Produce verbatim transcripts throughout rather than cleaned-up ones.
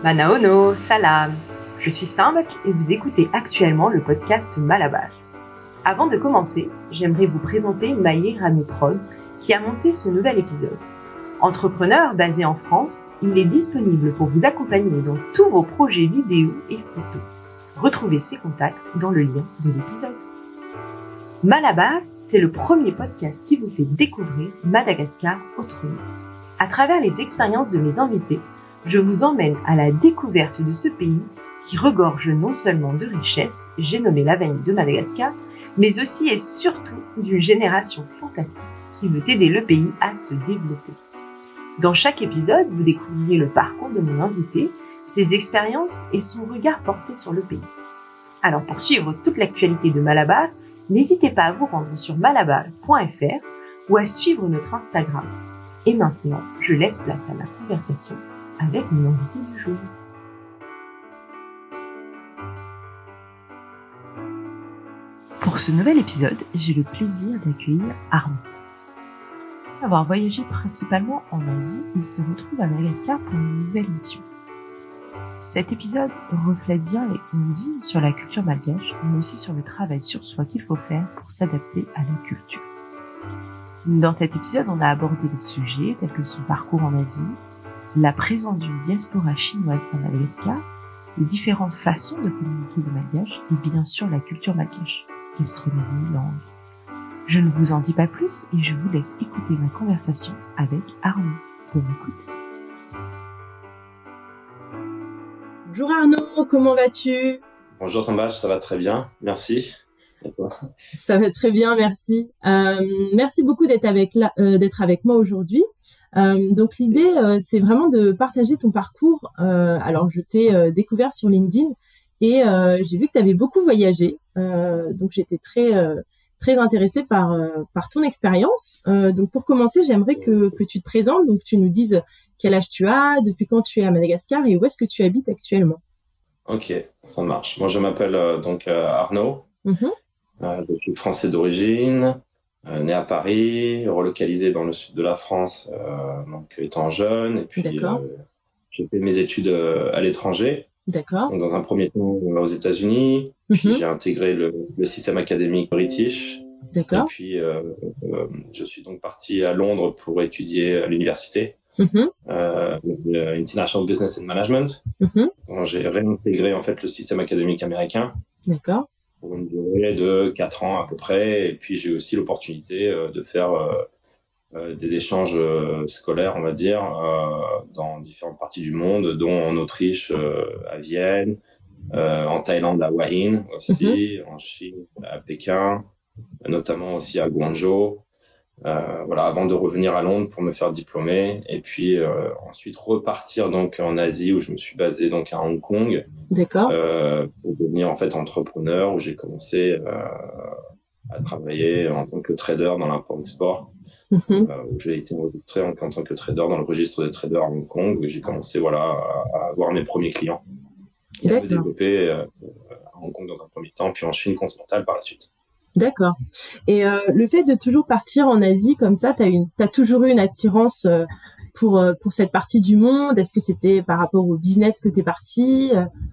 Manaono, salam. Je suis Sambak et vous écoutez actuellement le podcast Malabar. Avant de commencer, j'aimerais vous présenter Maïr Ramiprod qui a monté ce nouvel épisode. Entrepreneur basé en France, il est disponible pour vous accompagner dans tous vos projets vidéo et photos. Retrouvez ses contacts dans le lien de l'épisode. Malabar, c'est le premier podcast qui vous fait découvrir Madagascar autrement. À travers les expériences de mes invités, je vous emmène à la découverte de ce pays qui regorge non seulement de richesses, j'ai nommé la vanille de Madagascar, mais aussi et surtout d'une génération fantastique qui veut aider le pays à se développer. Dans chaque épisode, vous découvrirez le parcours de mon invité, ses expériences et son regard porté sur le pays. Alors pour suivre toute l'actualité de Malabar, n'hésitez pas à vous rendre sur malabar point f r ou à suivre notre Instagram. Et maintenant, je laisse place à ma conversation avec mon invité du jour. Pour ce nouvel épisode, j'ai le plaisir d'accueillir Arnaud. Après avoir voyagé principalement en Asie, il se retrouve à Madagascar pour une nouvelle mission. Cet épisode reflète bien les on-dit sur la culture malgache, mais aussi sur le travail sur soi qu'il faut faire pour s'adapter à la culture. Dans cet épisode, on a abordé des sujets tels que son parcours en Asie, la présence d'une diaspora chinoise à Madagascar, les différentes façons de communiquer le malgache et bien sûr la culture malgache, gastronomie, langue. Je ne vous en dis pas plus et je vous laisse écouter ma conversation avec Arnaud. Bonne écoute. Bonjour Arnaud, comment vas-tu ? Bonjour Sambach, ça va très bien, merci. Et toi ? Ça va très bien, merci. Euh, merci beaucoup d'être avec, la, euh, d'être avec moi aujourd'hui. Euh, donc l'idée, euh, c'est vraiment de partager ton parcours. Euh, alors je t'ai euh, découvert sur LinkedIn et euh, j'ai vu que tu avais beaucoup voyagé. Euh, donc j'étais très euh, très intéressée par euh, par ton expérience. Euh, donc pour commencer, j'aimerais que que tu te présentes. Donc tu nous dises quel âge tu as, depuis quand tu es à Madagascar et où est-ce que tu habites actuellement. Ok, ça marche. Moi je m'appelle euh, donc euh, Arnaud. Mm-hmm. Euh, je suis français d'origine, euh, né à Paris, relocalisé dans le sud de la France, euh, donc étant jeune. Et puis euh, j'ai fait mes études euh, à l'étranger. D'accord. Donc, dans un premier temps aux États-Unis, mm-hmm. Puis j'ai intégré le, le système académique british. D'accord. Et puis euh, euh, je suis donc parti à Londres pour étudier à l'université. Mm-hmm. Euh, International Business and Management. Mm-hmm. Donc, j'ai réintégré en fait le système académique américain. D'accord. Pour une durée de quatre ans à peu près. Et puis j'ai aussi l'opportunité euh, de faire euh, euh, des échanges euh, scolaires, on va dire, euh, dans différentes parties du monde, dont en Autriche, euh, à Vienne, euh, en Thaïlande, à Hua Hin aussi, mm-hmm. en Chine, à Pékin, notamment aussi à Guangzhou. Euh, voilà, avant de revenir à Londres pour me faire diplômer et puis euh, ensuite repartir donc en Asie où je me suis basé donc à Hong Kong. D'accord. Euh, pour devenir en fait entrepreneur où j'ai commencé euh, à travailler en tant que trader dans l'import-export. Mm-hmm. Euh, où j'ai été enregistré en, en tant que trader dans le registre des traders à Hong Kong où j'ai commencé voilà à, à avoir mes premiers clients et D'accord. à me développer euh, à Hong Kong dans un premier temps puis en Chine continentale par la suite. D'accord. Et euh, le fait de toujours partir en Asie comme ça, t'as une, t'as toujours eu une attirance euh, pour euh, pour cette partie du monde. Est-ce que c'était par rapport au business que t'es parti ?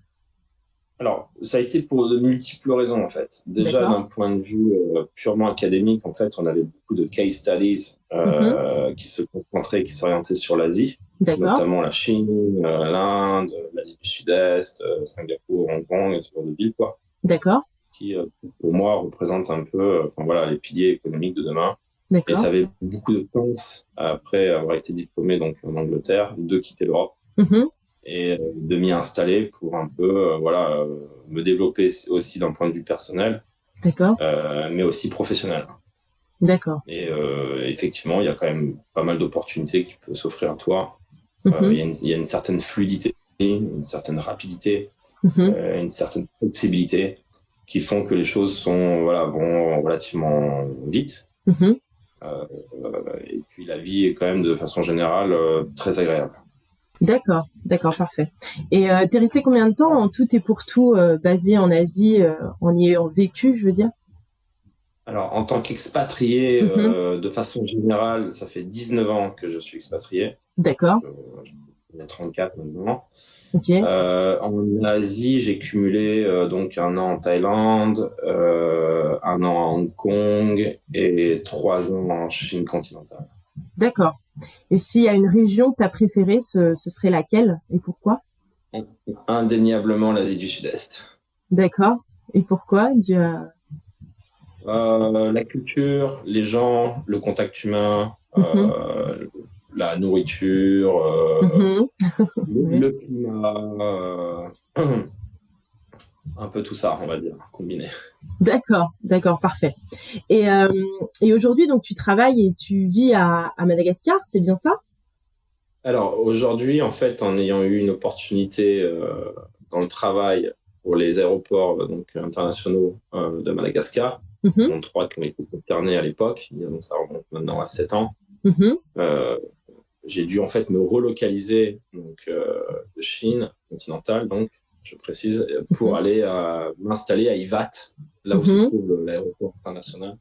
Alors, ça a été pour de multiples raisons en fait. Déjà D'accord. d'un point de vue euh, purement académique, en fait, on avait beaucoup de case studies euh, mm-hmm. qui se concentraient, qui s'orientaient sur l'Asie, D'accord. notamment la Chine, euh, l'Inde, l'Asie du Sud-Est, euh, Singapour, Hong Kong, ce genre de villes quoi. D'accord. Qui, pour moi, représente un peu enfin, voilà, les piliers économiques de demain. D'accord. Et ça avait beaucoup de chance, après avoir été diplômé donc, en Angleterre, de quitter l'Europe mm-hmm. et de m'y installer pour un peu euh, voilà, euh, me développer aussi d'un point de vue personnel, D'accord. Euh, mais aussi professionnel. D'accord. Et euh, effectivement, il y a quand même pas mal d'opportunités qui peuvent s'offrir à toi. Mm-hmm. Euh, il, y a une, il y a une certaine fluidité, une certaine rapidité, mm-hmm. euh, une certaine flexibilité qui font que les choses sont voilà vont relativement vite mm-hmm. euh, et puis la vie est quand même de façon générale euh, très agréable. D'accord, d'accord, parfait. Et euh, t'es resté combien de temps en tout et pour tout euh, basé en Asie, euh, en y ayant vécu, je veux dire ? Alors en tant qu'expatrié, mm-hmm. euh, de façon générale, ça fait dix-neuf ans que je suis expatrié. D'accord. Euh, j'ai trente-quatre maintenant. Ok. Euh, en Asie, j'ai cumulé euh, donc un an en Thaïlande, euh, un an à Hong Kong et trois ans en Chine continentale. D'accord. Et s'il y a une région que tu as préférée, ce, ce serait laquelle et pourquoi? Indéniablement l'Asie du Sud-Est. D'accord. Et pourquoi? Du, euh, Euh, la culture, les gens, le contact humain, mhm, euh, la nourriture, euh, mhm. le, Oui. le climat, euh, un peu tout ça, on va dire, combiné. D'accord, d'accord, parfait. Et, euh, et aujourd'hui, donc, tu travailles et tu vis à, à Madagascar, c'est bien ça? Alors aujourd'hui, en fait, en ayant eu une opportunité euh, dans le travail pour les aéroports euh, donc, internationaux euh, de Madagascar, Mhm, dont trois qui ont été concernés à l'époque, donc ça remonte maintenant à sept ans, mhm, euh, j'ai dû en fait me relocaliser donc, euh, de Chine continentale, donc je précise, pour mhm, aller euh, m'installer à Ivat, là où se mhm. trouve l'aéroport international,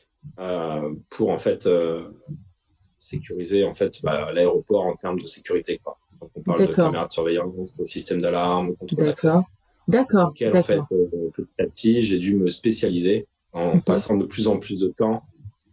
euh, pour en fait euh, sécuriser en fait bah, l'aéroport en termes de sécurité, quoi. Donc on parle de D'accord, caméras de surveillance, de système d'alarme, de contrôle d'accès. d'accord, d'accord, Auquel en fait d'accord. euh, petit à petit j'ai dû me spécialiser en Mhm, passant de plus en plus de temps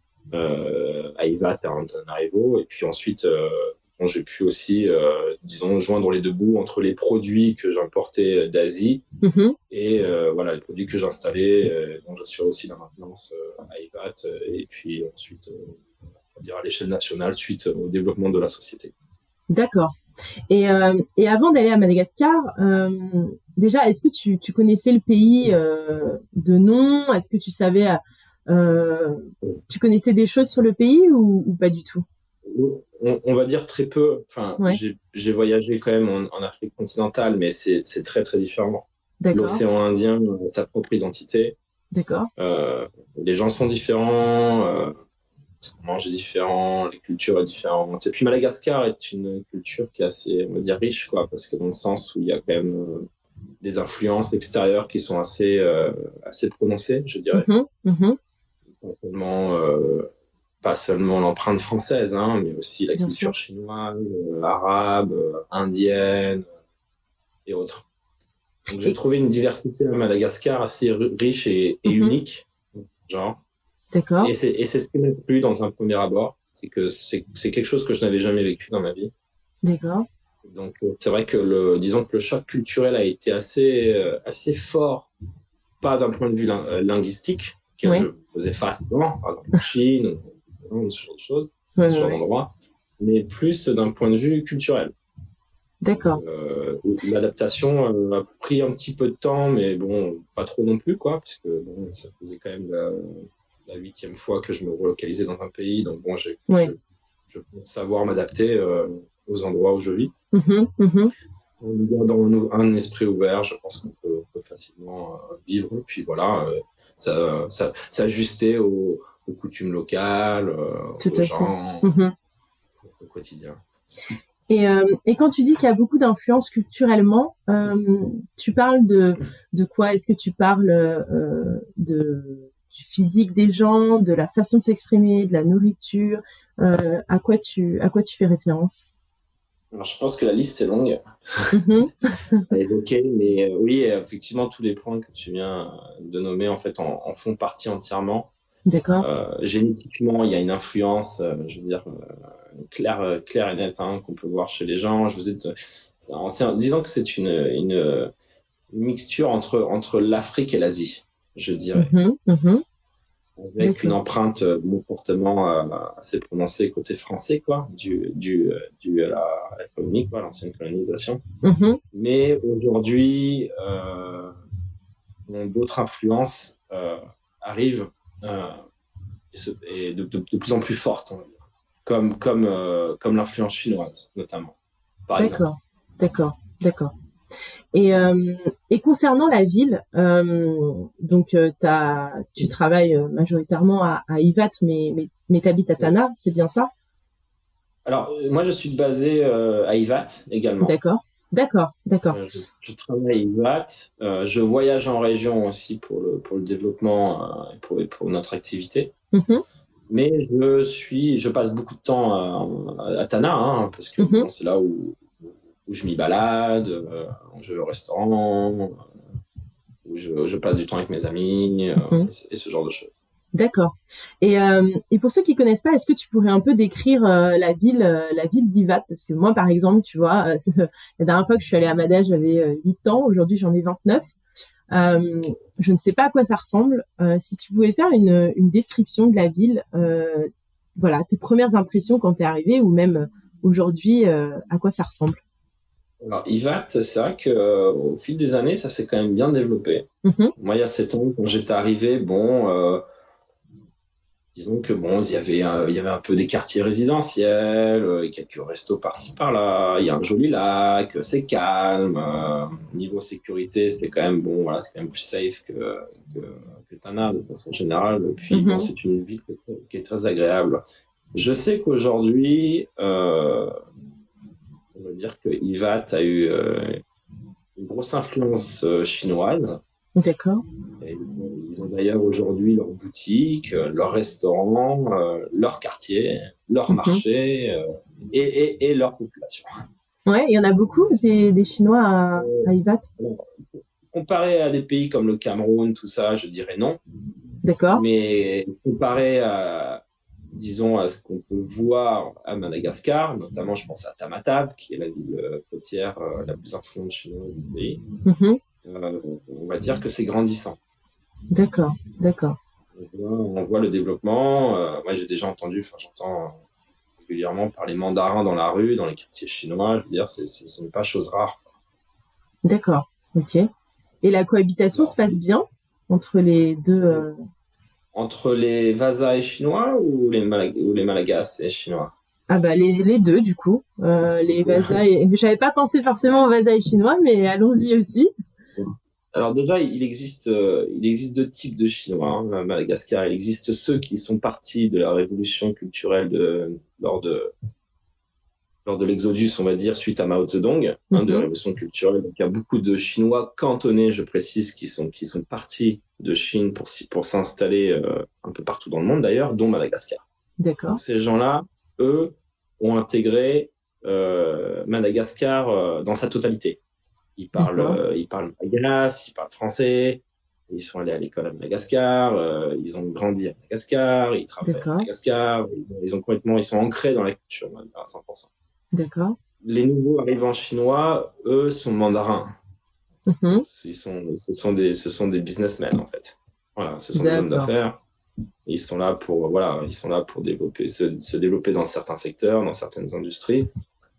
euh, à Ivat, à Antananarivo, et puis ensuite euh, bon, j'ai pu aussi euh, disons joindre les deux bouts entre les produits que j'importais d'Asie mhm. et euh, voilà les produits que j'installais, euh, dont j'assurais aussi la maintenance euh, à Ivat, euh, et puis ensuite euh, on va dire à l'échelle nationale suite au développement de la société. D'accord. Et, euh, et avant d'aller à Madagascar, euh, déjà, est-ce que tu, tu connaissais le pays euh, de nom? Est-ce que tu savais, euh, tu connaissais des choses sur le pays ou, ou pas du tout? On, on va dire très peu. Enfin, Ouais, j'ai j'ai voyagé quand même en, en Afrique continentale, mais c'est c'est très très différent. d'accord, L'océan Indien a sa propre identité. d'accord. Euh, les gens sont différents, euh, ce qu'on mange est différent, les cultures sont différentes. Et puis Madagascar est une culture qui est assez, on va dire, riche, quoi, parce que dans le sens où il y a quand même euh, des influences extérieures qui sont assez euh, assez prononcées, je dirais. Mhm, mhm, Pas seulement, euh, pas seulement l'empreinte française, hein, mais aussi la bien sûr. culture chinoise, euh, arabe, euh, indienne et autres. Donc j'ai Et, trouvé une diversité à Madagascar assez riche et, et mhm, unique, genre. d'accord, Et c'est, et c'est ce qui m'a plu dans un premier abord, c'est que c'est, c'est quelque chose que je n'avais jamais vécu dans ma vie. d'accord. Donc euh, c'est vrai que le, disons que le choc culturel a été assez, euh, assez fort, pas d'un point de vue lin- euh, linguistique, auquel Ouais, je faisais face avant, par exemple en Chine, ou ce genre de choses, ouais, ce ouais, genre ouais. d'endroit, mais plus d'un point de vue culturel. Donc, D'accord. euh, l'adaptation euh, a pris un petit peu de temps, mais bon, pas trop non plus, quoi, parce que bon, ça faisait quand même la, la huitième fois que je me relocalisais dans un pays, donc bon, j'ai, je, Ouais. je pense savoir m'adapter euh, aux endroits où je vis. Mhm, mhm. En gardant un, un esprit ouvert, je pense qu'on peut, on peut facilement euh, vivre, et puis voilà, euh, ça, ça, s'ajuster aux, aux coutumes locales, euh, Tout aux à fait. gens, Mhm. au quotidien. Et, euh, et quand tu dis qu'il y a beaucoup d'influence culturellement, euh, tu parles de, de quoi? Est-ce que tu parles euh, de, du physique des gens, de la façon de s'exprimer, de la nourriture? Euh, à quoi tu, à quoi tu fais référence? Alors, je pense que la liste est longue Mhm. à évoquer, mais euh, oui, effectivement, tous les points que tu viens de nommer en fait en, en font partie entièrement. D'accord. Euh, génétiquement, il y a une influence, euh, je veux dire, euh, claire, euh, claire et nette, hein, qu'on peut voir chez les gens. Je vous ai, c'est, c'est, disons que c'est une, une, une mixture entre, entre l'Afrique et l'Asie, je dirais, Mhm, mhm. avec une D'accord. empreinte euh, mon fortement euh, assez prononcée côté français, quoi, du, du, du à la, à la colonie, quoi, l'ancienne colonisation. Mhm. Mais aujourd'hui, euh, d'autres influences euh, arrivent euh, et, se, et de, de, de, plus en plus fortes, on va dire. Comme, comme, euh, comme l'influence chinoise, notamment, par exemple. D'accord. D'accord. D'accord. Et, euh, et concernant la ville, euh, donc euh, t'as, tu travailles euh, majoritairement à, à Ivat, mais, mais, mais t'habites à Tana, c'est bien ça? Alors, euh, moi, je suis basé euh, à Ivat également. D'accord, d'accord, d'accord. Euh, je, je travaille à Ivat. Euh, je voyage en région aussi pour le, pour le développement euh, et pour, pour notre activité. Mhm, Mais je suis, je passe beaucoup de temps à, à Tana, hein, parce que mhm, bon, c'est là où où je m'y balade, euh, je vais au restaurant, euh, où je, je passe du temps avec mes amis, euh, Mhm. et, ce- et ce genre de choses. D'accord. Et, euh, et pour ceux qui connaissent pas, est-ce que tu pourrais un peu décrire euh, la ville, euh, la ville d'Ivat? Parce que moi, par exemple, tu vois, euh, la dernière fois que je suis allée à Madrid, j'avais euh, huit ans. Aujourd'hui, j'en ai vingt-neuf. Euh, je ne sais pas à quoi ça ressemble. Euh, si tu pouvais faire une, une description de la ville, euh, voilà, tes premières impressions quand t'es arrivé, ou même euh, aujourd'hui, euh, à quoi ça ressemble? Alors, Ivat, c'est vrai qu'au fil des années, ça s'est quand même bien développé. Mhm. Moi, il y a sept ans, quand j'étais arrivé, bon, euh, disons que bon, il y avait, un- il y avait un peu des quartiers résidentiels, euh, quelques restos par-ci par-là. Il y a un joli lac, c'est calme. Euh, niveau sécurité, c'était quand même bon, voilà, c'est quand même plus safe que, que, que Tana de façon générale. Puis bon, Mhm. c'est une ville qui est très, qui est très agréable. Je sais qu'aujourd'hui, euh, on va dire que Ivat a eu euh, une grosse influence euh, chinoise. D'accord. Et ils ont d'ailleurs aujourd'hui leur boutique, euh, leur restaurant, euh, leur quartier, leur Mhm. marché euh, et, et, et leur population. Ouais, il y en a beaucoup des, des Chinois à, à Ivat. Alors, comparé à des pays comme le Cameroun, tout ça, je dirais non. D'accord. Mais comparé à, disons, à ce qu'on peut voir à Madagascar, notamment je pense à Tamatave, qui est la ville euh, côtière euh, la plus influente chinoise du pays, Mhm. euh, on va dire que c'est grandissant. D'accord, d'accord. On voit, on voit le développement. Euh, moi, j'ai déjà entendu, enfin, j'entends régulièrement parler mandarin dans la rue, dans les quartiers chinois. Je veux dire, c'est, c'est, ce n'est pas chose rare. D'accord, ok. Et la cohabitation Alors, se passe bien entre les deux euh... entre les Vasa et chinois ou les, Malag- ou les Malagas et chinois? Ah bah les, les deux du coup. Euh, les Vasa et... J'avais pas pensé forcément aux Vasa et chinois, mais allons-y aussi. Alors déjà, il existe, euh, il existe deux types de Chinois hein, à Madagascar. Il existe ceux qui sont partis de la révolution culturelle de, lors de, lors de l'exodus, on va dire, suite à Mao Zedong, hein, de la Mhm. révolution culturelle. Donc, il y a beaucoup de Chinois cantonnés, je précise, qui sont, qui sont partis de Chine pour, s'y- pour s'installer euh, un peu partout dans le monde d'ailleurs, dont Madagascar. D'accord, Donc ces gens-là, eux, ont intégré euh, Madagascar euh, dans sa totalité. Ils parlent, d'accord, euh, ils parlent malagasy, ils parlent français, ils sont allés à l'école à Madagascar, euh, ils ont grandi à Madagascar, ils travaillent à d'accord, Madagascar, ils, ils ont complètement, ils sont ancrés dans la culture à cent pour cent. d'accord. Les nouveaux arrivants chinois, eux, sont mandarins. Mhm. Ils sont, ce sont des, ce sont des businessmen en fait. Voilà, ce sont des hommes D'accord, d'affaires. Ils sont là pour, voilà, ils sont là pour développer, se, se développer dans certains secteurs, dans certaines industries.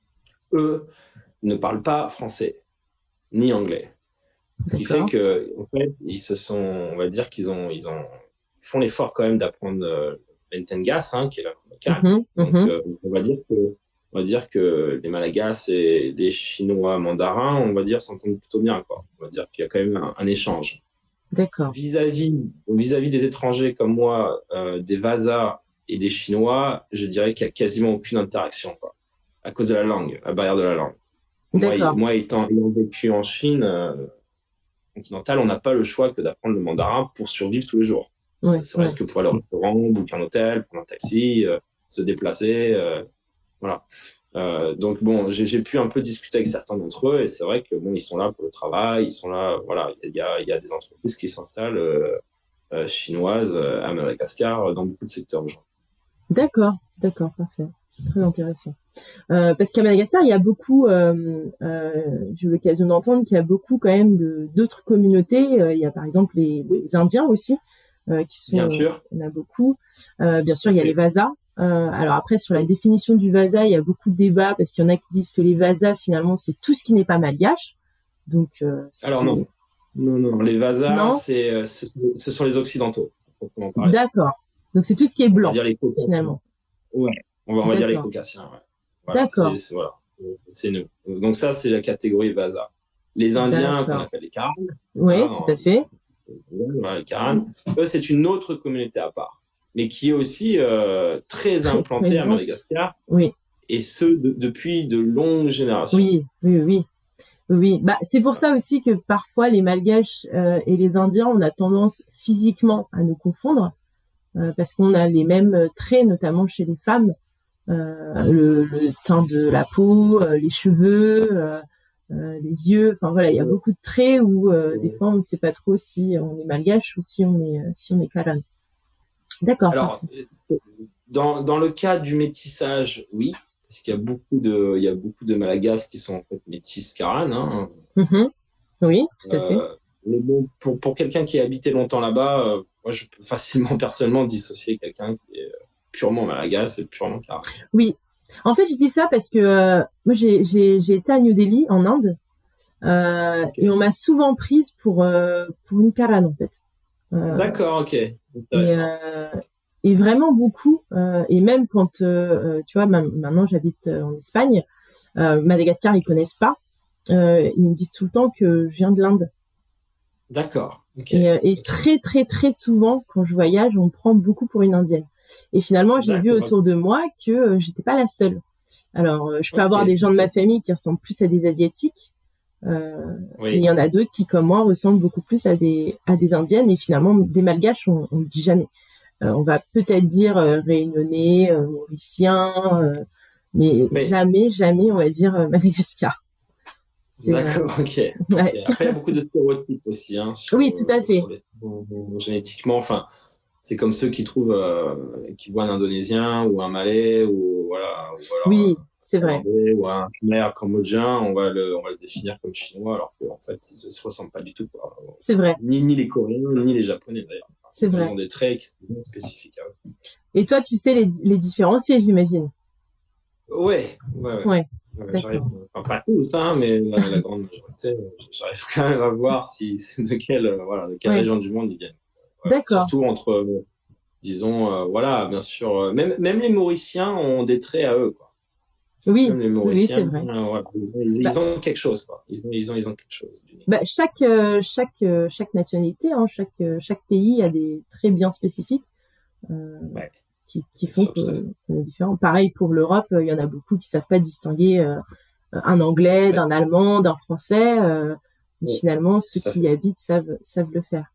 Eux ne parlent pas français ni anglais, ce qui fait d'accord. que, en fait, ils se sont, on va dire qu'ils ont, ils ont, ils font l'effort quand même d'apprendre euh, l'Entengas, hein, qui est la langue locale. Mhm. Donc, Mhm. euh, on va dire que, on va dire que les Malagas et les Chinois mandarins, on va dire, s'entendent plutôt bien, quoi. On va dire qu'il y a quand même un, un échange. D'accord, Vis-à-vis, vis-à-vis des étrangers comme moi, euh, des Vasas et des Chinois, je dirais qu'il y a quasiment aucune interaction, quoi, à cause de la langue, la barrière de la langue. Moi, d'accord. moi étant, ayant vécu en Chine euh, continentale, on n'a pas le choix que d'apprendre le mandarin pour survivre tous les jours. Ouais, Ne serait-ce ouais. que pour aller au restaurant, booker un hôtel, prendre un taxi, euh, se déplacer, euh, voilà. Euh, donc bon, j'ai, j'ai pu un peu discuter avec certains d'entre eux et c'est vrai que bon, ils sont là pour le travail, ils sont là, voilà, il y a, il y a des entreprises qui s'installent euh, euh, chinoises euh, à Madagascar euh, dans beaucoup de secteurs. Genre. D'accord, d'accord, parfait. C'est très intéressant. Euh, parce qu'à Madagascar, il y a beaucoup, euh, euh, j'ai eu l'occasion d'entendre qu'il y a beaucoup quand même de d'autres communautés. Euh, il y a par exemple les, Oui, les Indiens aussi, euh, qui bien sont, sûr. il y en a beaucoup. Euh, bien sûr, Tout à il y a les fait. Vasas. Euh, alors après, sur la Oui. définition du Vasa, il y a beaucoup de débats parce qu'il y en a qui disent que les Vasas, finalement, c'est tout ce qui n'est pas malgache. Donc, euh, Alors c'est... non, non, non, les Vasas, Non? c'est, euh, ce, sont, ce sont les Occidentaux, proprement parler. D'accord. Donc, c'est tout ce qui est On va blanc, dire les Caucasiens. finalement. Ouais, on va, on va dire les D'accord. Caucasiens. Ouais. Voilà, c'est, D'accord. c'est, voilà, c'est nous. Donc ça, c'est la catégorie Vasa. Les Indiens, qu'on D'accord. appelle les Karan, Oui, hein, tout à fait. voilà, les Karan, eux, c'est une autre communauté à part, mais qui est aussi euh, très Très implantée à présente. Madagascar, Oui. et ce, de, depuis de longues générations. Oui, oui, oui. Oui, bah c'est pour ça aussi que parfois les Malgaches euh, et les Indiens, on a tendance physiquement à nous confondre euh, parce qu'on a les mêmes traits, notamment chez les femmes. euh, le, le teint de la peau, euh, les cheveux, euh, euh, les yeux. Enfin voilà, il y a beaucoup de traits où euh, des fois on ne sait pas trop si on est malgache ou si on est si on est Karan. D'accord. Alors, dans, dans le cas du métissage, oui, parce qu'il y a beaucoup de, il y a beaucoup de Malagasy qui sont en fait métis Karan. Hein. Mm-hmm. Oui, tout à fait. Euh, mais bon, pour, pour quelqu'un qui a habité longtemps là-bas, euh, moi, je peux facilement, personnellement, dissocier quelqu'un qui est purement Malagasy et purement Karan. Oui. En fait, je dis ça parce que euh, moi, j'ai, j'ai, j'ai été à New Delhi, en Inde, euh, okay. et on m'a souvent prise pour, euh, pour une Karan, en fait. Euh, D'accord, ok. Et, euh, et vraiment beaucoup. Euh, et même quand, euh, tu vois, maintenant j'habite en Espagne, euh, Madagascar, ils connaissent pas. Euh, ils me disent tout le temps que je viens de l'Inde. D'accord. Okay. Et, euh, et très, très, très souvent, quand je voyage, on me prend beaucoup pour une Indienne. Et finalement, j'ai vu autour de moi que euh, j'étais pas la seule. Alors, euh, je peux okay. avoir des gens de ma famille qui ressemblent plus à des Asiatiques. Euh, oui. Mais il y en a d'autres qui, comme moi, ressemblent beaucoup plus à des à des Indiennes. Et finalement, des Malgaches, on ne le dit jamais. Euh, on va peut-être dire euh, Réunionnais, euh, Mauriciens, euh, mais oui. jamais, jamais, on va dire euh, Madagascar. C'est, D'accord, euh... ok. Ouais. Okay. Après, il y a beaucoup de stéréotypes aussi. Hein, sur, oui, tout à fait. Sur les, génétiquement, enfin, c'est comme ceux qui trouvent, euh, qui voient un Indonésien ou un Malais ou voilà. Ou alors, oui, c'est vrai. Ou un Khmer cambodgien, on va le, on va le définir comme chinois, alors qu'en fait, ils ne se ressemblent pas du tout. Quoi. C'est vrai. Ni, ni les Coréens, ni les Japonais d'ailleurs. Enfin, c'est ils vrai. Ils ont des traits qui sont bien spécifiques à eux. Et toi, tu sais les, les différencier, j'imagine. Ouais, ouais, ouais. ouais. Ouais, j'arrive, enfin, pas tous, hein, mais la, la grande majorité, j'arrive quand même à voir si c'est de quelle, euh, voilà, de quelle ouais. région du monde ils viennent. Ouais, D'accord. Surtout entre, euh, disons, euh, voilà, bien sûr, euh, même, même les Mauriciens ont des traits à eux, quoi. Oui, même les Mauriciens, oui, c'est vrai. Euh, ouais, ils, bah, ils ont quelque chose, quoi. Ils ont, ils ont, ils ont quelque chose. Bah, chaque, euh, chaque, euh, chaque nationalité, hein, chaque, euh, chaque pays a des traits bien spécifiques. Euh, ouais. Qui, qui font sûr, qu'on est différents. Pareil pour l'Europe, il y en a beaucoup qui savent pas distinguer euh, un anglais, ouais. d'un allemand, d'un français. Euh, mais ouais. finalement, ceux qui fait. habitent savent, savent le faire.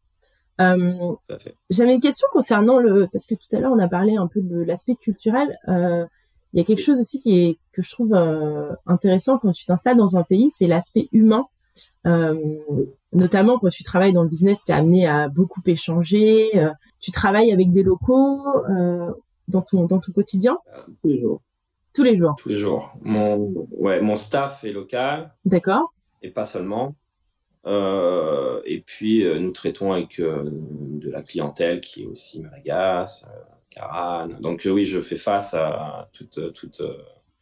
Euh, j'avais une question concernant le, parce que tout à l'heure on a parlé un peu de l'aspect culturel. Euh, il y a quelque chose aussi qui est que je trouve euh, intéressant quand tu t'installes dans un pays, c'est l'aspect humain. Euh, notamment quand tu travailles dans le business, tu es amené à beaucoup échanger. Euh, tu travailles avec des locaux euh, dans ton dans ton quotidien. Tous les jours. Tous les jours. Tous les jours. Mon ouais, mon staff est local. D'accord. Et pas seulement. Euh, et puis euh, nous traitons avec euh, de la clientèle qui est aussi Malagasy, euh, Karan. Donc euh, oui, je fais face à tout, tout, euh,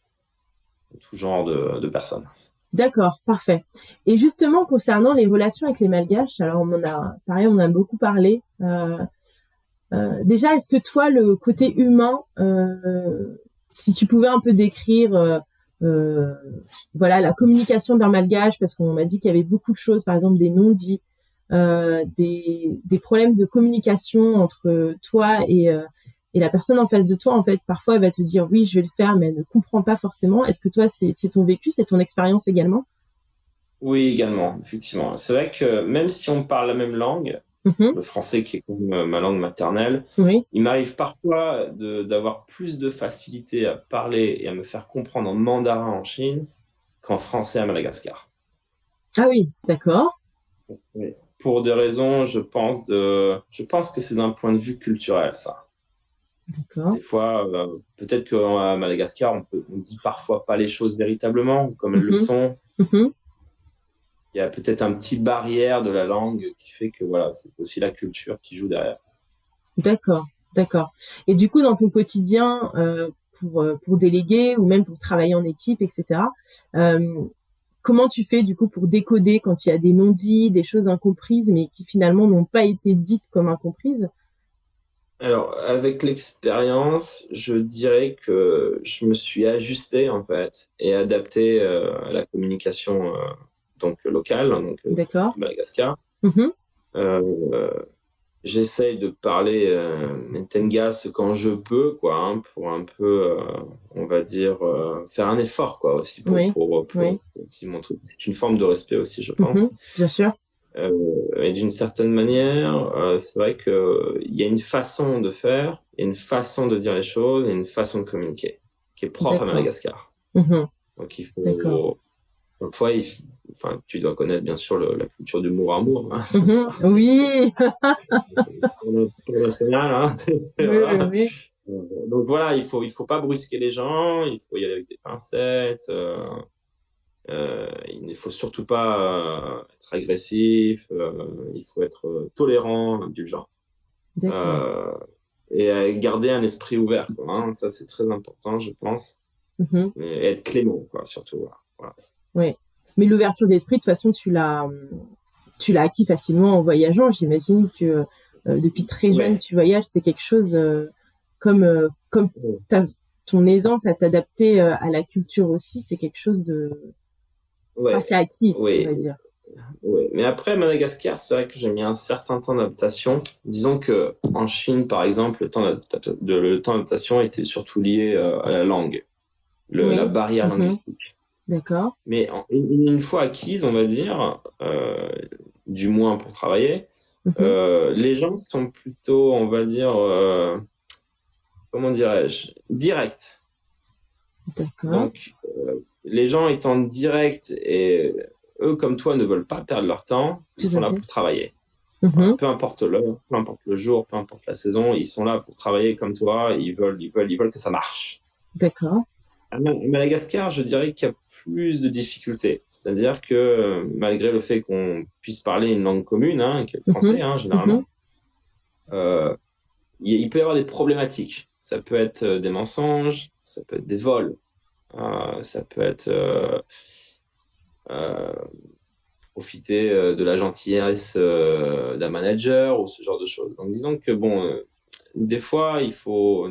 tout genre de, de personnes. D'accord, parfait. Et justement concernant les relations avec les Malgaches, alors on en a, pareil, on en a beaucoup parlé. Euh, euh, déjà, est-ce que toi, le côté humain, euh, si tu pouvais un peu décrire euh, Euh, voilà, la communication d'un malgache, parce qu'on m'a dit qu'il y avait beaucoup de choses, par exemple des non-dits, euh, des, des problèmes de communication entre toi et, euh, et la personne en face de toi. En fait, parfois, elle va te dire oui, je vais le faire, mais elle ne comprend pas forcément. Est-ce que toi, c'est, c'est ton vécu, c'est ton expérience également? Oui, également, effectivement. C'est vrai que même si on parle la même langue, Mmh. le français qui est comme ma langue maternelle, oui. il m'arrive parfois de, d'avoir plus de facilité à parler et à me faire comprendre en mandarin en Chine qu'en français à Madagascar. Ah oui, d'accord. Oui. Pour des raisons, je pense, de, je pense que c'est d'un point de vue culturel, ça. D'accord. Des fois, euh, peut-être qu'à Madagascar, on peut, on dit parfois pas les choses véritablement, comme elles mmh. le sont. Mmh. Il y a peut-être un petit barrière de la langue qui fait que voilà, c'est aussi la culture qui joue derrière. D'accord, d'accord. Et du coup, dans ton quotidien, euh, pour pour déléguer ou même pour travailler en équipe, et cetera. Euh, comment tu fais du coup pour décoder quand il y a des non-dits, des choses incomprises, mais qui finalement n'ont pas été dites comme incomprises? Alors, avec l'expérience, je dirais que je me suis ajusté en fait et adapté euh, à la communication. Euh, donc local, donc D'accord. Madagascar. Mmh. Euh, j'essaye de parler euh, Ntengas quand je peux, quoi, hein, pour un peu, euh, on va dire, euh, faire un effort, quoi, aussi pour, oui. pour, pour, oui. pour aussi montrer. C'est une forme de respect aussi, je pense. Mmh. Bien sûr. Euh, et d'une certaine manière, euh, c'est vrai que il y a une façon de faire, il y a une façon de dire les choses, et une façon de communiquer qui est propre D'accord. à Madagascar. Mm-hmm. Donc, il faut. D'accord. Parfois, il faut, enfin, tu dois connaître bien sûr le, la culture du mot-amour. Hein. Mm-hmm. Ça, Oui. International. Hein. Oui, Voilà. oui, Euh, Donc voilà, il faut, il faut pas brusquer les gens, il faut y aller avec des pincettes. Euh, euh, il ne faut surtout pas euh, être agressif. Euh, il faut être euh, tolérant, indulgent. d'accord. Euh, et euh, garder un esprit ouvert, quoi, hein. Ça, c'est très important, je pense. Mm-hmm. Et être clément, quoi, surtout. Voilà. Voilà. Oui. Mais l'ouverture d'esprit, de toute façon, tu l'as, tu l'as acquis facilement en voyageant. J'imagine que euh, depuis très jeune, Ouais. tu voyages, c'est quelque chose euh, comme euh, comme Ouais. ta, ton aisance à t'adapter euh, à la culture aussi, c'est quelque chose de, Ouais. enfin, c'est acquis, Ouais. on va dire. Ouais. Mais après, Madagascar, c'est vrai que j'ai mis un certain temps d'adaptation. Disons que en Chine, par exemple, le temps d'adaptation, le temps d'adaptation était surtout lié euh, à la langue, le, Oui. la barrière Mm-hmm. linguistique. D'accord. Mais en, une, une fois acquise, on va dire, euh, du moins pour travailler, Mm-hmm. euh, les gens sont plutôt, on va dire, euh, comment dirais-je, directs. D'accord. Donc, euh, les gens étant directs et eux, comme toi, ne veulent pas perdre leur temps, ils Tout sont à là fait. pour travailler. Mm-hmm. Voilà, peu importe l'heure, peu importe le jour, peu importe la saison, ils sont là pour travailler comme toi. Ils veulent, ils veulent, ils veulent que ça marche. D'accord. À Madagascar, je dirais qu'il y a plus de difficultés. C'est-à-dire que malgré le fait qu'on puisse parler une langue commune, hein, qui est le français, Mm-hmm. hein, généralement, Mm-hmm. euh, il, il peut y avoir des problématiques. Ça peut être des mensonges, ça peut être des vols, euh, ça peut être euh, euh, profiter de la gentillesse euh, d'un manager ou ce genre de choses. Donc disons que bon, euh, des fois il faut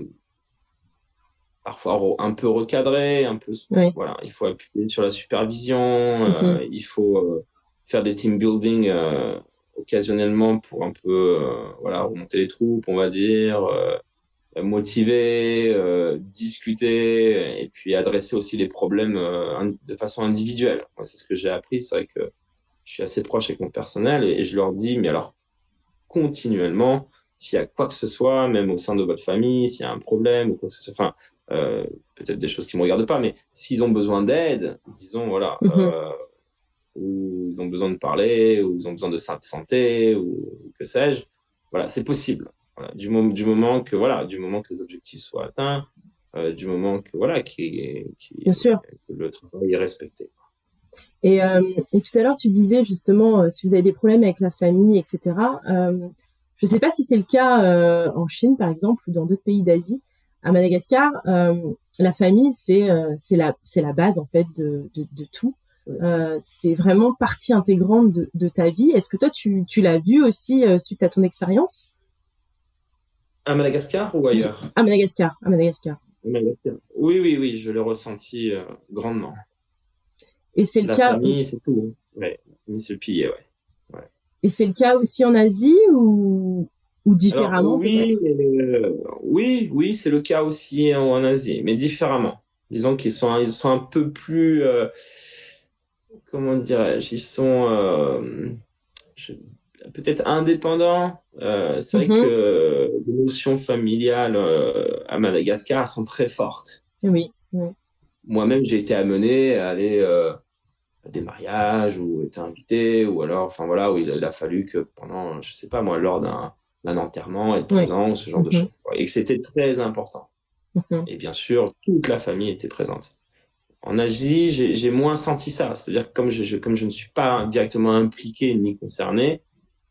parfois un peu recadrer, un peu, Oui. voilà, il faut appuyer sur la supervision, Mm-hmm. euh, il faut euh, faire des team building euh, occasionnellement pour un peu, euh, voilà, remonter les troupes, on va dire, euh, motiver, euh, discuter, et puis adresser aussi les problèmes euh, de façon individuelle. Moi, c'est ce que j'ai appris, c'est vrai que je suis assez proche avec mon personnel et, et je leur dis, mais alors continuellement, s'il y a quoi que ce soit, même au sein de votre famille, s'il y a un problème ou quoi que ce soit, enfin, euh, peut-être des choses qui ne me regardent pas, mais s'ils ont besoin d'aide, disons, voilà, Mm-hmm. euh, ou ils ont besoin de parler, ou ils ont besoin de santé, ou que sais-je, voilà, c'est possible. Voilà, du, moment, du moment que voilà, du moment que les objectifs soient atteints, euh, du moment que voilà, qui, qui, Bien sûr. que le travail est respecté. Et, euh, et tout à l'heure, tu disais justement, euh, si vous avez des problèmes avec la famille, et cetera. Euh, je ne sais pas si c'est le cas euh, en Chine, par exemple, ou dans d'autres pays d'Asie. À Madagascar, euh, la famille, c'est euh, c'est la c'est la base en fait de de, de tout. Euh, c'est vraiment partie intégrante de, de ta vie. Est-ce que toi, tu tu l'as vu aussi euh, suite à ton expérience? À Madagascar ou ailleurs? Oui. À Madagascar, à Madagascar. Madagascar. Oui, oui, oui, je l'ai ressenti euh, grandement. Et c'est le la cas. famille, c'est tout. Ouais, la famille, c'est le pilier, ouais. ouais. Et c'est le cas aussi en Asie ou ou différemment? Alors, oui, peut-être euh, oui, oui, c'est le cas aussi en, en Asie, mais différemment. Disons qu'ils sont, ils sont un peu plus, euh, comment dirais-je, ils sont euh, je, peut-être indépendants. Euh, c'est mm-hmm. vrai que les notions familiales euh, à Madagascar sont très fortes. Oui. oui. Moi-même, j'ai été amené à aller euh, à des mariages ou été invité, ou alors, enfin voilà, où il a, il a fallu que pendant, je sais pas moi, lors d'un d'un enterrement, être présent, oui. ce genre mm-hmm. de choses. Et que c'était très important. Mm-hmm. Et bien sûr, toute la famille était présente. En Asie, j'ai, j'ai moins senti ça. C'est-à-dire que comme je, je, comme je ne suis pas directement impliqué ni concerné,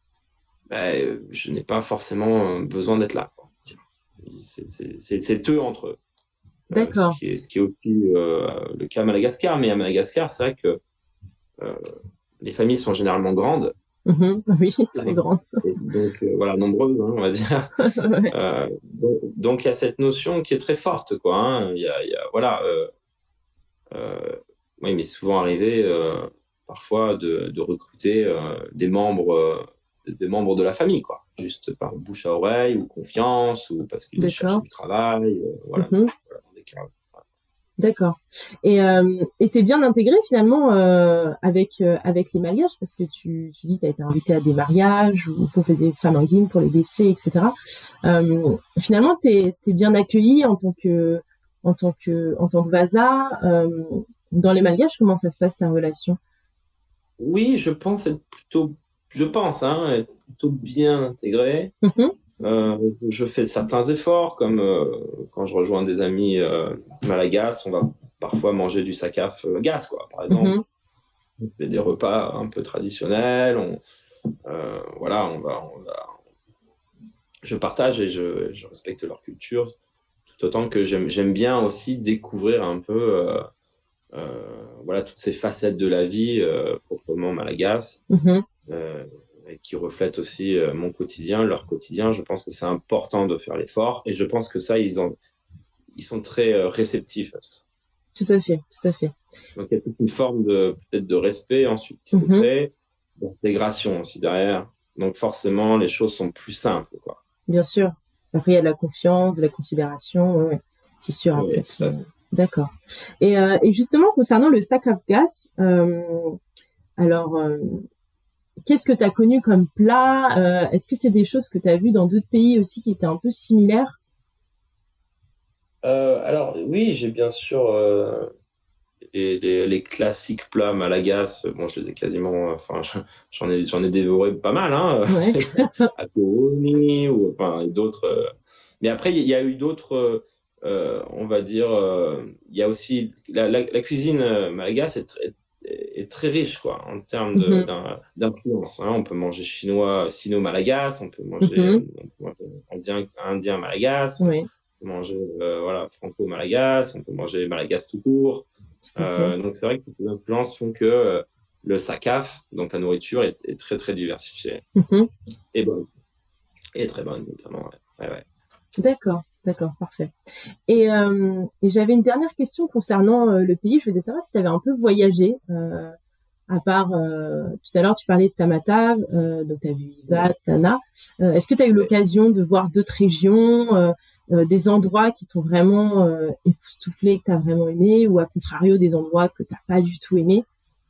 ben, je n'ai pas forcément besoin d'être là. C'est, c'est, c'est, c'est eux entre eux. D'accord. Euh, ce, qui est, ce qui est aussi euh, le cas à Madagascar. Mais à Madagascar, c'est vrai que euh, les familles sont généralement grandes. Mmh, oui, très grande. Donc euh, voilà, nombreuses, hein, on va dire. ouais. euh, donc il y a cette notion qui est très forte, quoi. Hein. Il y a, il y a, voilà. Euh, euh, oui, mais souvent arrivé euh, parfois de, de recruter euh, des membres, euh, des membres de la famille, quoi. Juste par bouche à oreille ou confiance ou parce qu'ils cherchent du travail, euh, voilà. Mmh. voilà dans des cas, voilà. D'accord. Et euh, et t'es bien intégré finalement euh, avec euh, avec les malgaches parce que tu tu dis t'as été invité à des mariages ou pour faire des famanguines pour les décès, et cetera. Euh, finalement t'es t'es bien accueilli en tant que en tant que en tant que Vasa. Euh, dans les Malgaches, comment ça se passe ta relation? Oui, je pense être plutôt, je pense, hein, être plutôt bien intégré. Mm-hmm. Euh, je fais certains efforts, comme euh, quand je rejoins des amis euh, malagasy, on va parfois manger du sakaf euh, gas, quoi, par exemple. Mm-hmm. On fait des repas un peu traditionnels. On, euh, voilà, on va, on va. Je partage et je, je respecte leur culture, tout autant que j'aime, j'aime bien aussi découvrir un peu, euh, euh, voilà, toutes ces facettes de la vie euh, proprement malagasy. Mm-hmm. Euh, et qui reflètent aussi euh, mon quotidien, leur quotidien. Je pense que c'est important de faire l'effort et je pense que ça, ils, en, ils sont très euh, réceptifs à tout ça. Tout à fait, tout à fait. Donc il y a toute une forme de, peut-être de respect ensuite qui Mm-hmm. se crée, d'intégration aussi derrière. Donc forcément, les choses sont plus simples, quoi. Bien sûr. Après, il y a de la confiance, de la considération. Ouais, ouais. C'est sûr. Oui, Après, c'est... D'accord. Et, euh, et justement, concernant le sakaf gas, euh, alors... Euh, qu'est-ce que tu as connu comme plat? euh, Est-ce que c'est des choses que tu as vues dans d'autres pays aussi qui étaient un peu similaires? euh, Alors, oui, j'ai bien sûr euh, les, les, les classiques plats malagasy. Bon, je les ai quasiment... Enfin, j'en ai, j'en ai dévoré pas mal, hein. Ouais. À Koroni ou enfin, d'autres... Euh... Mais après, il y a eu d'autres... Euh, on va dire... Euh, il y a aussi... La, la, la cuisine malagasy est très... est très riche, quoi, en termes de, Mm-hmm. d'influence. Hein. On peut manger chinois sino-malagasy, on peut manger, Mm-hmm. on peut manger indien, indien malagasy, Oui. on peut manger euh, voilà, franco-malagasy, on peut manger malagasy tout court. Tout à fait. Euh, donc c'est vrai que toutes ces influences font que euh, le sakaf, donc la nourriture, est, est très très diversifiée. Mm-hmm. Et bonne. Et très bonne, notamment. Ouais. Ouais, ouais. D'accord. D'accord, parfait. Et, euh, et j'avais une dernière question concernant euh, le pays. Je voulais savoir si tu avais un peu voyagé, euh, à part, euh, tout à l'heure, tu parlais de Tamatave, euh, donc tu as vu Ivat, Tana. Euh, est-ce que tu as eu l'occasion de voir d'autres régions, euh, euh, des endroits qui t'ont vraiment euh, époustouflé, que tu as vraiment aimé, ou à contrario, des endroits que tu n'as pas du tout aimé?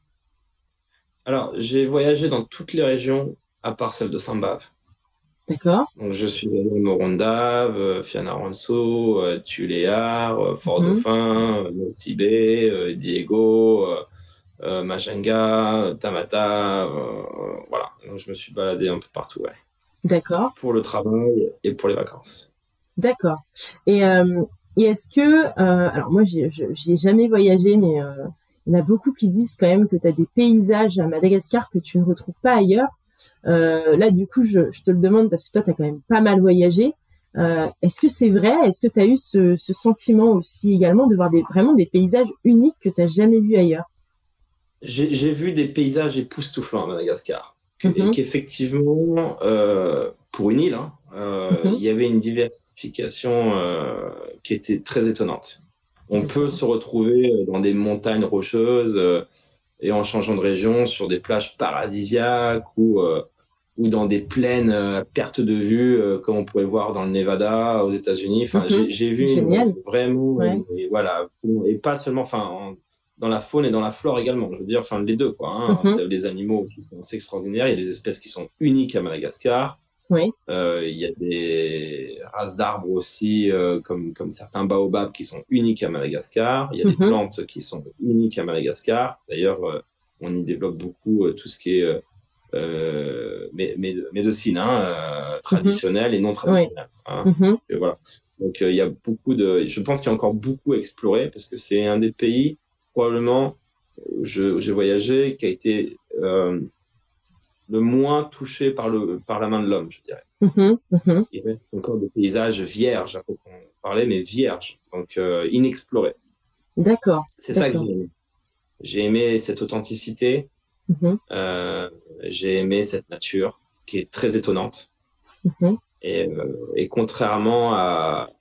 Alors, j'ai voyagé dans toutes les régions, à part celle de Sambave. D'accord. Donc, je suis allé à Morondave, Fianarantsoa, euh, Tuléar, euh, Fort-Dauphin, mm-hmm. Nosibé, euh, Diego, euh, euh, Majanga, Tamata, euh, voilà. Donc, je me suis baladé un peu partout, ouais. D'accord. Pour le travail et pour les vacances. D'accord. Et, euh, et est-ce que, euh, alors moi, j'y ai jamais voyagé, mais euh, il y en a beaucoup qui disent quand même que tu as des paysages à Madagascar que tu ne retrouves pas ailleurs. Euh, là, du coup, je, je te le demande parce que toi, tu as quand même pas mal voyagé. Euh, est-ce que c'est vrai? Est-ce que tu as eu ce, ce sentiment aussi également de voir des, vraiment des paysages uniques que tu n'as jamais vus ailleurs? J'ai, j'ai vu des paysages époustouflants à Madagascar. Mm-hmm. Et qu'effectivement, euh, pour une île, hein, euh, mm-hmm. il y avait une diversification euh, qui était très étonnante. On peut se retrouver dans des montagnes rocheuses euh, et en changeant de région sur des plages paradisiaques ou, euh, ou dans des plaines à perte de vue, euh, comme on pourrait voir dans le Nevada aux États-Unis. Enfin, mm-hmm. j'ai, j'ai vu une, vraiment, ouais. et, voilà, et pas seulement, enfin, en, dans la faune et dans la flore également. Je veux dire, enfin, les deux, quoi. Hein. Mm-hmm. Les animaux aussi sont assez extraordinaires. Il y a des espèces qui sont uniques à Madagascar. Oui. Euh, il y a des races d'arbres aussi, euh, comme, comme certains baobabs qui sont uniques à Madagascar. Il y a mm-hmm. des plantes qui sont uniques à Madagascar. D'ailleurs, euh, on y développe beaucoup euh, tout ce qui est euh, mé- mé- médecine, hein, euh, traditionnelle mm-hmm. et non traditionnelle. Oui. Hein. Mm-hmm. Et voilà. Donc, euh, il y a beaucoup de. Je pense qu'il y a encore beaucoup à explorer parce que c'est un des pays, probablement, où je, j'ai voyagé, qui a été. Euh, le moins touché par, le, par la main de l'homme, je dirais. Mmh, mmh. Il y avait encore des paysages vierges, à proprement parler, mais vierges, donc euh, inexplorés. D'accord. C'est D'accord. ça que j'ai aimé. J'ai aimé cette authenticité, mmh. euh, j'ai aimé cette nature qui est très étonnante. Mmh. Et, euh, et contrairement à,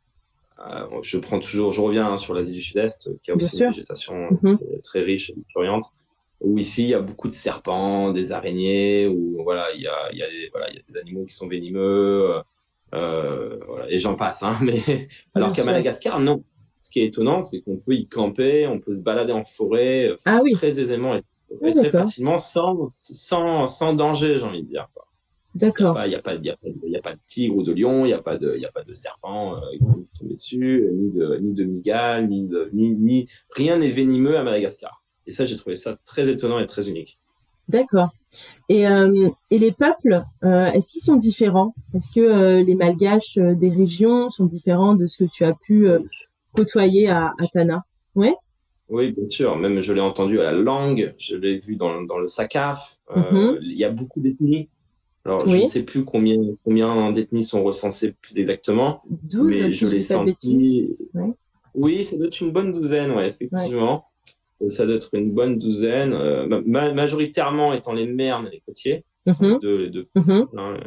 à... Je prends toujours, je reviens hein, sur l'Asie du Sud-Est, qui a aussi Bien une sûr. végétation mmh. très riche et luxuriante. Où ici, il y a beaucoup de serpents, des araignées, où voilà, il y a, il y a, des, voilà, il y a des animaux qui sont venimeux, euh, voilà, et j'en passe. Hein, mais alors qu'à Madagascar, non. Ce qui est étonnant, c'est qu'on peut y camper, on peut se balader en forêt ah, oui. très aisément et, et ah, très facilement, sans, sans, sans danger, j'ai envie de dire. Quoi. D'accord. Il n'y a, a, a, a pas de tigre ou de lion, il n'y a, a pas de serpent euh, qui vont tomber dessus, ni de, ni de migale, ni de, ni, ni, rien n'est venimeux à Madagascar. Et ça, j'ai trouvé ça très étonnant et très unique. D'accord. Et, euh, et les peuples, euh, est-ce qu'ils sont différents? Est-ce que euh, les Malgaches euh, des régions sont différents de ce que tu as pu euh, côtoyer à, à Tana? Ouais. Oui, bien sûr. Même je l'ai entendu à la langue, je l'ai vu dans, dans le Sakaf. Euh, Mm-hmm. Il y a beaucoup d'ethnies. Alors, oui. je ne sais plus combien, combien d'ethnies sont recensées plus exactement. douze, mais si je l'ai senti. Ouais. Oui, ça doit être une bonne douzaine, ouais, effectivement. Ouais. Ça doit être une bonne douzaine, euh, ma majoritairement étant les mernes et les côtiers, qui mm-hmm. sont deux, les deux mm-hmm. hein,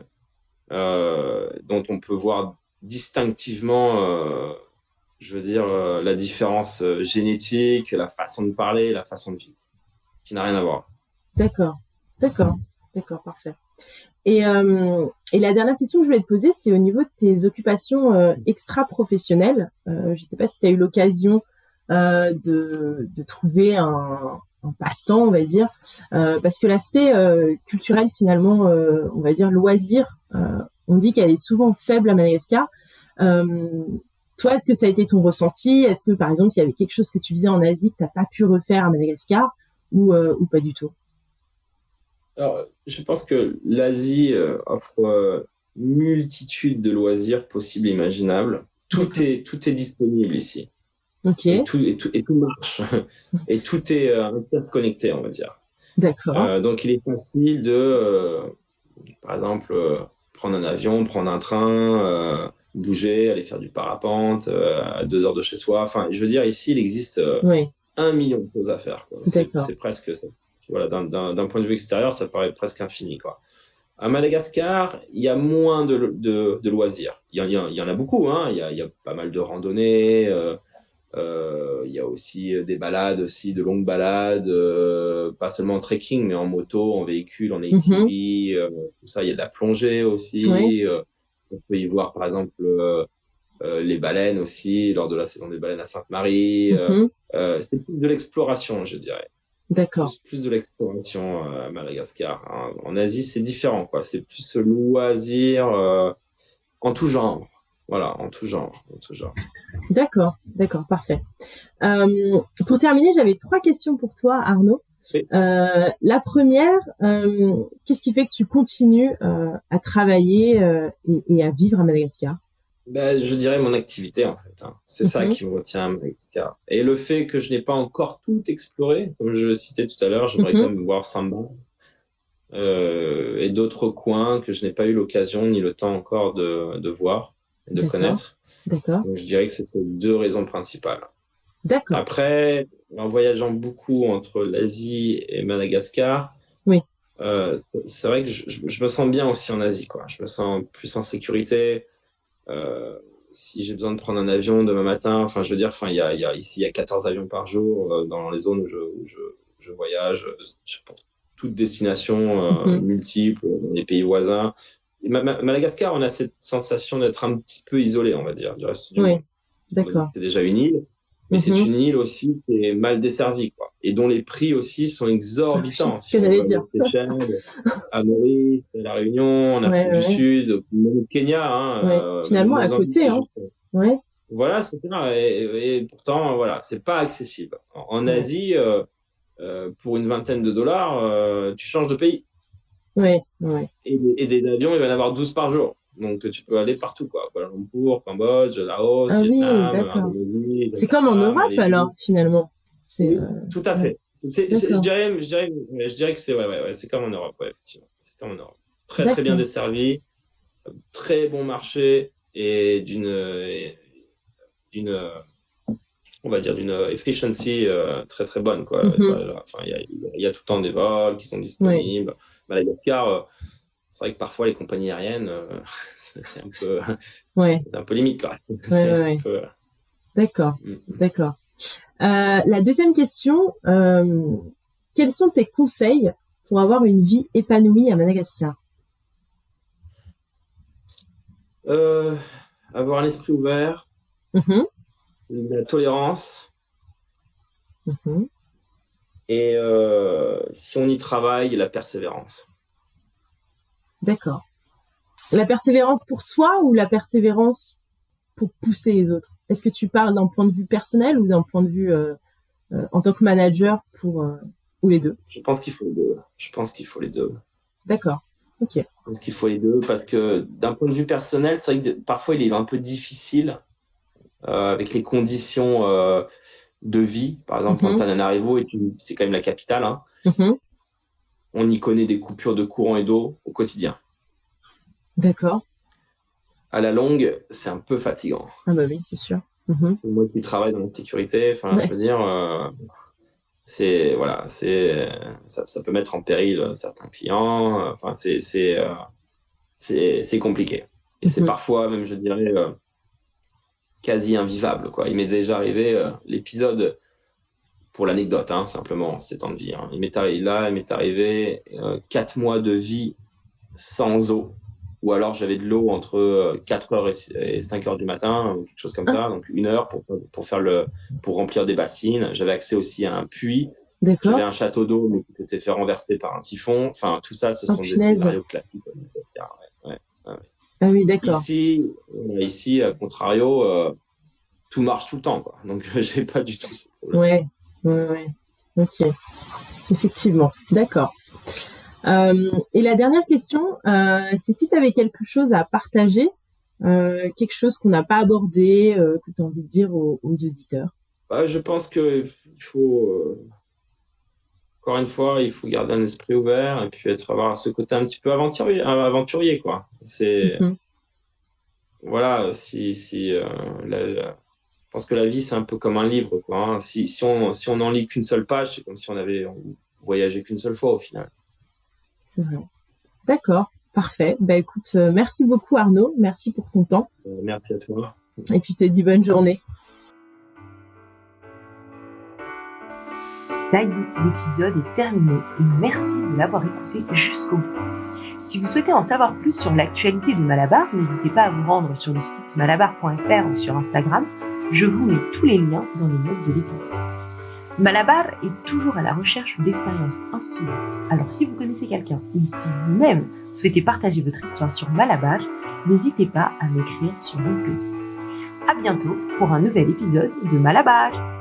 euh, dont on peut voir distinctivement, euh, je veux dire, euh, la différence euh, génétique, la façon de parler, la façon de vivre, qui n'a rien à voir. D'accord, d'accord, d'accord, parfait. Et, euh, et la dernière question que je voulais te poser, c'est au niveau de tes occupations euh, extra-professionnelles. Euh, je ne sais pas si tu as eu l'occasion euh, de, de trouver un, un passe-temps, on va dire, euh, parce que l'aspect euh, culturel, finalement, euh, on va dire loisir, euh, on dit qu'elle est souvent faible à Madagascar. Euh, toi, est-ce que ça a été ton ressenti? Est-ce que, par exemple, il y avait quelque chose que tu faisais en Asie que tu n'as pas pu refaire à Madagascar ou, euh, ou pas du tout? Alors, je pense que l'Asie euh, offre euh, multitude de loisirs possibles et imaginables. Tout est, tout est disponible ici. Okay. Et, tout, et, tout, et tout marche. Et tout est euh, interconnecté, on va dire. D'accord. Euh, donc, il est facile de, euh, par exemple, euh, prendre un avion, prendre un train, euh, bouger, aller faire du parapente euh, à deux heures de chez soi. Enfin, je veux dire, ici, il existe euh, oui. un million de choses à faire. C'est presque ça. Voilà, d'un point de vue extérieur, ça paraît presque infini, quoi. À Madagascar, il y a moins de, de, de loisirs. Il y, en, il y en a beaucoup, hein. Il y a, il y a pas mal de randonnées. Euh, euh, il y a aussi des balades, aussi de longues balades, euh, pas seulement en trekking, mais en moto, en véhicule, en A T V. Mm-hmm. euh, tout ça, il y a de la plongée aussi. Oui. Euh, on peut y voir, par exemple, euh, euh, les baleines aussi, lors de la saison des baleines à Sainte-Marie. Mm-hmm. euh, C'est plus de l'exploration, je dirais. D'accord. Plus, plus de l'exploration euh, à Madagascar. Hein. En Asie, c'est différent, quoi. C'est plus ce loisir euh, en tout genre. Voilà, en tout genre, en tout genre. D'accord, d'accord, parfait. Euh, pour terminer, j'avais trois questions pour toi, Arnaud. Oui. Euh, la première, euh, qu'est-ce qui fait que tu continues euh, à travailler euh, et, et à vivre à Madagascar? Ben, je dirais mon activité, en fait. Hein. C'est mm-hmm. ça qui me retient à Madagascar. Et le fait que je n'ai pas encore tout exploré, comme je le citais tout à l'heure, j'aimerais mm-hmm. quand même voir Samba euh, et d'autres coins que je n'ai pas eu l'occasion ni le temps encore de, de voir et de connaître. D'accord. Donc, je dirais que c'est ces deux raisons principales. D'accord. Après, en voyageant beaucoup entre l'Asie et Madagascar, oui. euh, c'est vrai que je, je, je me sens bien aussi en Asie, quoi. Je me sens plus en sécurité. Euh, si j'ai besoin de prendre un avion demain matin, enfin, je veux dire, enfin, il y a, il y a ici, il y a quatorze avions par jour euh, dans les zones où je, où je, je voyage, pour toutes destinations euh, mm-hmm. multiples, dans les pays voisins. Et Madagascar, on a cette sensation d'être un petit peu isolé, on va dire, du reste du oui. monde. D'accord. C'est déjà une île, mais mm-hmm. c'est une île aussi qui est mal desservie, quoi, et dont les prix aussi sont exorbitants. C'est ce que j'allais dire. À Maurice, à La Réunion, en Afrique ouais, du ouais. Sud, même au Kenya. Hein, ouais. euh, Finalement, à côté. Hein. Ouais. Voilà, c'est ça. Et, et pourtant, voilà, c'est pas accessible. En, en ouais. Asie, euh, euh, pour une vingtaine de dollars, euh, tu changes de pays. Ouais, ouais. Et, et des avions, il va y en avoir douze par jour. Donc, tu peux aller partout, quoi. Kuala Lumpur, Cambodge, Laos, ah, Vietnam, oui, Indonésie. C'est comme en Europe, alors, finalement. Oui, euh... tout à fait. C'est, c'est, je, dirais, je, dirais, je dirais que c'est, ouais, ouais, ouais, c'est comme en Europe, ouais, effectivement. C'est comme en Europe. Très, très bien desservi, très bon marché et d'une, d'une on va dire, d'une efficiency euh, très, très bonne, quoi. Mm-hmm. Enfin, il y a, il y a tout le temps des vols qui sont disponibles. Oui. Madagascar, euh, c'est vrai que parfois, les compagnies aériennes, euh, c'est un peu, ouais. c'est un peu limite, quoi. Ouais, ouais. Peu... D'accord, mm-hmm. d'accord. Euh, la deuxième question, euh, quels sont tes conseils pour avoir une vie épanouie à Madagascar? euh, Avoir l'esprit ouvert, mm-hmm. la tolérance, mm-hmm. et euh, si on y travaille, la persévérance. D'accord, La persévérance pour soi ou la persévérance pour pousser les autres? Est-ce que tu parles d'un point de vue personnel ou d'un point de vue euh, euh, en tant que manager pour euh, ou les deux? Je pense qu'il faut les deux. Je pense qu'il faut les deux. D'accord. Ok. Je pense qu'il faut les deux parce que d'un point de vue personnel, c'est vrai que de, parfois il est un peu difficile euh, avec les conditions euh, de vie. Par exemple, Mm-hmm. quand Antananarivo, et c'est quand même la capitale, hein, mm-hmm. on y connaît des coupures de courant et d'eau au quotidien. D'accord. À la longue, c'est un peu fatigant. Ah bah oui, c'est sûr. Mm-hmm. Moi qui travaille dans la sécurité, enfin, ouais. je veux dire, euh, c'est voilà, c'est ça, ça peut mettre en péril certains clients. Enfin, c'est c'est euh, c'est c'est compliqué. Et mm-hmm. c'est parfois même, je dirais, euh, quasi invivable, quoi. Il m'est déjà arrivé euh, l'épisode, pour l'anecdote, hein, simplement, c'est temps de vie. Hein. Il m'est arrivé là, il m'est arrivé euh, quatre mois de vie sans eau. Ou alors j'avais de l'eau entre quatre heures et cinq heures du matin, ou quelque chose comme ça, donc une heure pour, pour, faire le, pour remplir des bassines. J'avais accès aussi à un puits. D'accord. J'avais un château d'eau, mais qui s'était fait renverser par un typhon. Enfin, tout ça, ce oh, sont punaise. des scénarios classiques. Ouais, ouais, ouais. Ah oui, d'accord. Ici, ici à contrario, euh, tout marche tout le temps, quoi. Donc, j'ai pas du tout ce problème. Ouais, ouais, ouais. Ok. Effectivement. D'accord. Euh, et la dernière question, euh, c'est si tu avais quelque chose à partager, euh, quelque chose qu'on n'a pas abordé, euh, que tu as envie de dire aux, aux auditeurs. Bah, je pense qu'il faut, euh, encore une fois, il faut garder un esprit ouvert et puis être, avoir ce côté un petit peu aventurier, aventurier quoi. C'est, mm-hmm. voilà, si, si, euh, la, la, je pense que la vie c'est un peu comme un livre, quoi. Hein. Si, si on, si on n'en lit qu'une seule page, c'est comme si on avait voyagé qu'une seule fois au final. C'est vrai. D'accord, parfait. Bah écoute, euh, merci beaucoup Arnaud, merci pour ton temps. Euh, merci à toi. Et puis je te dis bonne journée. Ça y est, l'épisode est terminé et merci de l'avoir écouté jusqu'au bout. Si vous souhaitez en savoir plus sur l'actualité de Malabar, n'hésitez pas à vous rendre sur le site malabar point f r ou sur Instagram. Je vous mets tous les liens dans les notes de l'épisode. Malabar est toujours à la recherche d'expériences insolites. Alors si vous connaissez quelqu'un ou si vous-même souhaitez partager votre histoire sur Malabar, n'hésitez pas à m'écrire sur LinkedIn. À bientôt pour un nouvel épisode de Malabar.